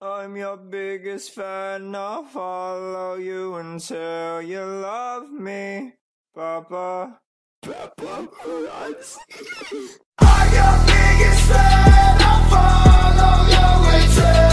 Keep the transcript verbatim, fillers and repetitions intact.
I'm your biggest fan, I'll follow you until you love me, Papa. Papa runs. I'm your biggest fan, I'll follow you until